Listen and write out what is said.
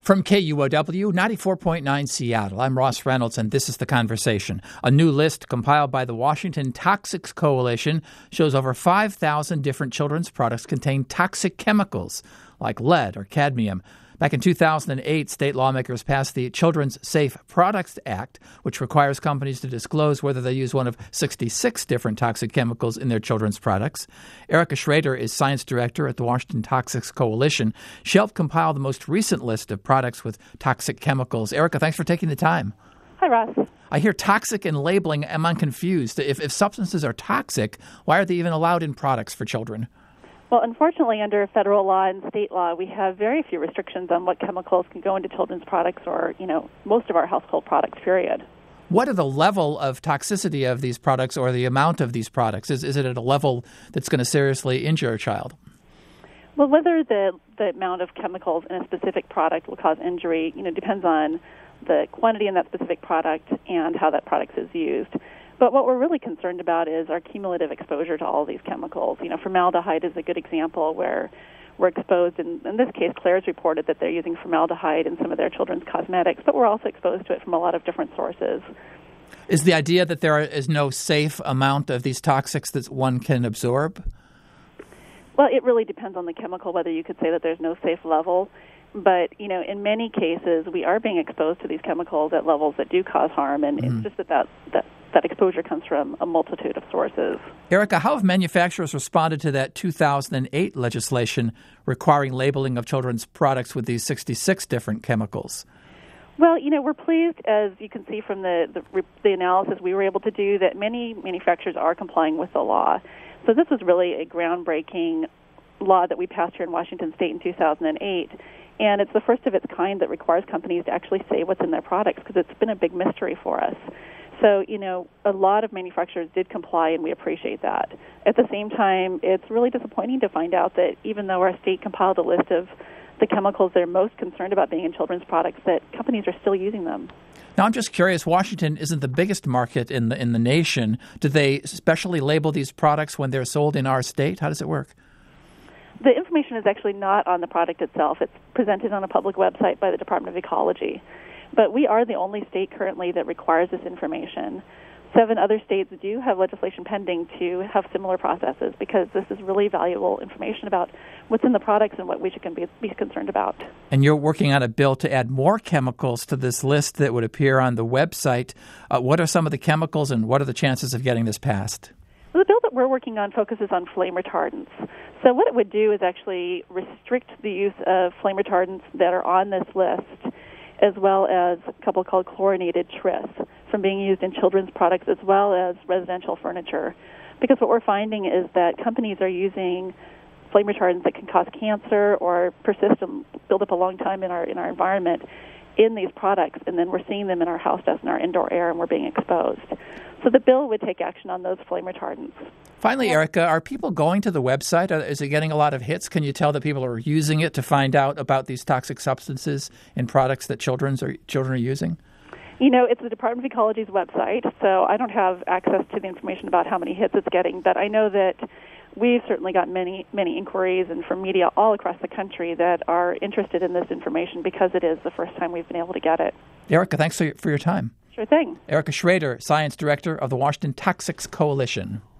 From KUOW 94.9 Seattle, I'm Ross Reynolds, and this is The Conversation. A new list compiled by the Washington Toxics Coalition shows over 5,000 different children's products contain toxic chemicals like lead or cadmium. Back in 2008, state lawmakers passed the Children's Safe Products Act, which requires companies to disclose whether they use one of 66 different toxic chemicals in their children's products. Erica Schrader is science director at the Washington Toxics Coalition. She helped compile the most recent list of products with toxic chemicals. Erica, thanks for taking the time. Hi, Ross. I hear toxic in labeling. Am I confused? If substances are toxic, why are they even allowed in products for children? Well, unfortunately, under federal law and state law, we have very few restrictions on what chemicals can go into children's products or, most of our household products, period. What are the level of toxicity of these products or the amount of these products? Is it at a level that's going to seriously injure a child? Well, whether the amount of chemicals in a specific product will cause injury, depends on the quantity in that specific product and how that product is used. But what we're really concerned about is our cumulative exposure to all these chemicals. Formaldehyde is a good example where we're exposed. In this case, Claire's reported that they're using formaldehyde in some of their children's cosmetics, but we're also exposed to it from a lot of different sources. Is the idea that there is no safe amount of these toxics that one can absorb? Well, it really depends on the chemical, whether you could say that there's no safe level. But, in many cases, we are being exposed to these chemicals at levels that do cause harm, and it's just that exposure comes from a multitude of sources. Erica, how have manufacturers responded to that 2008 legislation requiring labeling of children's products with these 66 different chemicals? Well, we're pleased, as you can see from the analysis we were able to do, that many manufacturers are complying with the law. So this was really a groundbreaking law that we passed here in Washington State in 2008. And it's the first of its kind that requires companies to actually say what's in their products, because it's been a big mystery for us. So, a lot of manufacturers did comply, and we appreciate that. At the same time, it's really disappointing to find out that even though our state compiled a list of the chemicals they're most concerned about being in children's products, that companies are still using them. Now, I'm just curious, Washington isn't the biggest market in the nation. Do they specially label these products when they're sold in our state? How does it work? The information is actually not on the product itself. It's presented on a public website by the Department of Ecology. But we are the only state currently that requires this information. 7 other states do have legislation pending to have similar processes, because this is really valuable information about what's in the products and what we should be concerned about. And you're working on a bill to add more chemicals to this list that would appear on the website. What are some of the chemicals, and what are the chances of getting this passed? Well, the bill that we're working on focuses on flame retardants. So what it would do is actually restrict the use of flame retardants that are on this list, as well as a couple called chlorinated tris, from being used in children's products as well as residential furniture. Because what we're finding is that companies are using flame retardants that can cause cancer or persist and build up a long time in our environment in these products, and then we're seeing them in our house dust and our indoor air, and we're being exposed. So the bill would take action on those flame retardants. Finally, Erica, are people going to the website? Is it getting a lot of hits? Can you tell that people are using it to find out about these toxic substances in products that children are using? It's the Department of Ecology's website, so I don't have access to the information about how many hits it's getting, but I know that we've certainly got many, many inquiries and from media all across the country that are interested in this information because it is the first time we've been able to get it. Erica, thanks for your time. Sure thing. Erica Schrader, Science Director of the Washington Toxics Coalition.